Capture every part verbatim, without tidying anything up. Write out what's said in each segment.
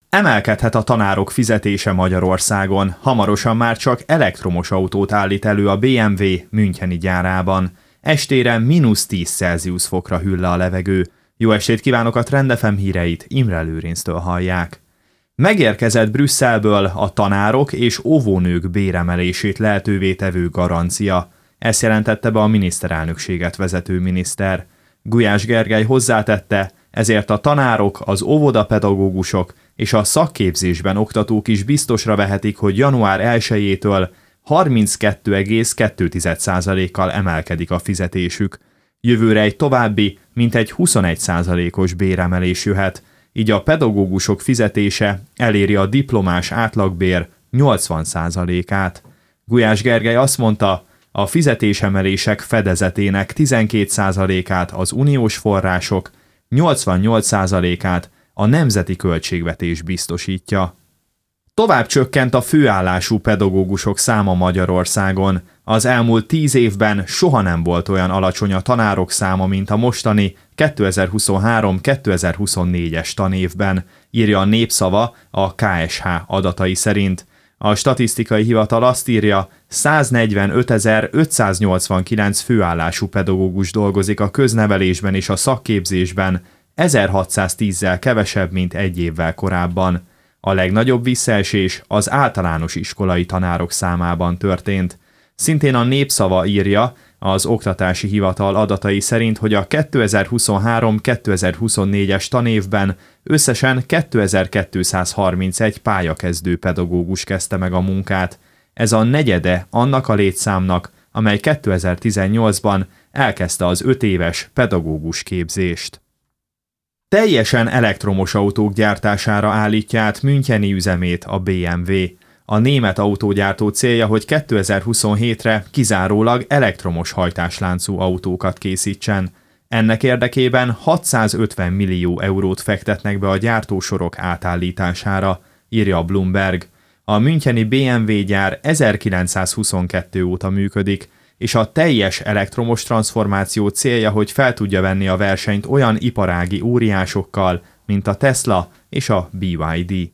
Emelkedhet a tanárok fizetése Magyarországon, hamarosan már csak elektromos autót állít elő a bé em vé müncheni gyárában. Estére mínusz tíz Celsius fokra hűl le a levegő. Jó estét kívánok, a Trend ef em híreit Imre Lőrinctől hallják. Megérkezett Brüsszelből a tanárok és óvónők béremelését lehetővé tevő garancia. Ezt jelentette be a miniszterelnökséget vezető miniszter. Gulyás Gergely hozzátette, ezért a tanárok, az óvodapedagógusok és a szakképzésben oktatók is biztosra vehetik, hogy január elsejétől harminckettő egész kettő százalékkal emelkedik a fizetésük. Jövőre egy további, mintegy huszonegy százalékos béremelés jöhet, így a pedagógusok fizetése eléri a diplomás átlagbér nyolcvan százalékát. Gulyás Gergely azt mondta, a fizetésemelések fedezetének tizenkét százalékát az uniós források, nyolcvannyolc százalékát a nemzeti költségvetés biztosítja. Tovább csökkent a főállású pedagógusok száma Magyarországon. Az elmúlt tíz évben soha nem volt olyan alacsony a tanárok száma, mint a mostani kétezer-huszonhárom kétezer-huszonnégyes tanévben, írja a Népszava a ká es há adatai szerint. A statisztikai hivatal azt írja, száznegyvenötezer-ötszáznyolcvankilenc főállású pedagógus dolgozik a köznevelésben és a szakképzésben, ezerhatszáztízzel kevesebb, mint egy évvel korábban. A legnagyobb visszaesés az általános iskolai tanárok számában történt. Szintén a Népszava írja, az oktatási hivatal adatai szerint, hogy a kétezer-huszonhárom kétezer-huszonnégyes tanévben összesen kétezer-kétszázharmincegy pályakezdő pedagógus kezdte meg a munkát. Ez a negyede annak a létszámnak, amely kétezer-tizennyolcban elkezdte az öt éves pedagógus képzést. Teljesen elektromos autók gyártására állítja át müncheni üzemét a bé em vé. A német autógyártó célja, hogy kétezer-huszonhétre kizárólag elektromos hajtásláncú autókat készítsen. Ennek érdekében hatszázötven millió eurót fektetnek be a gyártósorok átállítására, írja a Bloomberg. A müncheni bé em vé gyár ezerkilencszázhuszonkettő óta működik, és a teljes elektromos transformáció célja, hogy fel tudja venni a versenyt olyan iparági óriásokkal, mint a Tesla és a bé ipszilon dé.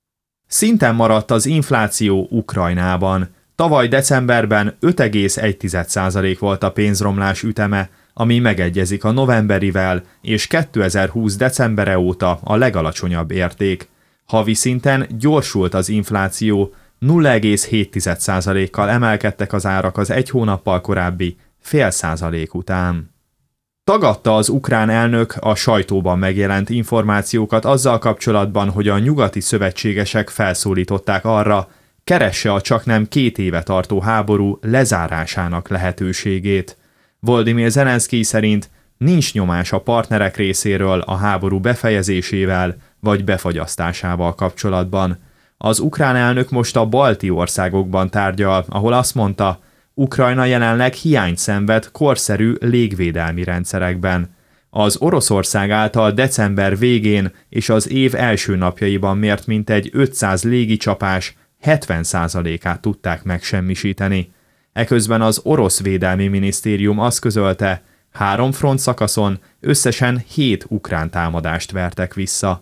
Szinten maradt az infláció Ukrajnában. Tavaly decemberben öt egész egy százalék volt a pénzromlás üteme, ami megegyezik a novemberivel, és kétezer-húsz decembere óta a legalacsonyabb érték. Havi szinten gyorsult az infláció, nulla egész hét százalékkal emelkedtek az árak az egy hónappal korábbi fél százalék után. Tagadta az ukrán elnök a sajtóban megjelent információkat azzal kapcsolatban, hogy a nyugati szövetségesek felszólították arra, keresse a csaknem két éve tartó háború lezárásának lehetőségét. Volodymyr Zelenszkij szerint nincs nyomás a partnerek részéről a háború befejezésével vagy befagyasztásával kapcsolatban. Az ukrán elnök most a balti országokban tárgyal, ahol azt mondta, Ukrajna jelenleg hiányt szenved korszerű légvédelmi rendszerekben. Az Oroszország által december végén és az év első napjaiban mért mintegy ötszáz légicsapás hetven százalékát tudták megsemmisíteni. Eközben az orosz védelmi minisztérium azt közölte, három front szakaszon összesen hét ukrán támadást vertek vissza.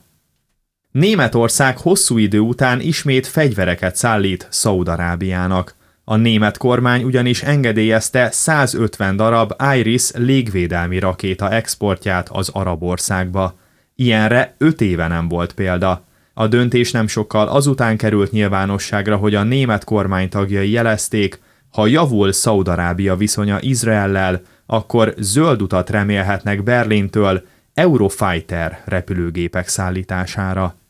Németország hosszú idő után ismét fegyvereket szállít Szaúd-Arábiának. A német kormány ugyanis engedélyezte százötven darab IRIS légvédelmi rakéta exportját az arab országba. Ilyenre öt éve nem volt példa. A döntés nem sokkal azután került nyilvánosságra, hogy a német kormány tagjai jelezték, ha javul Szaúd-Arábia viszonya Izraellel, akkor zöld utat remélhetnek Berlintől Eurofighter repülőgépek szállítására.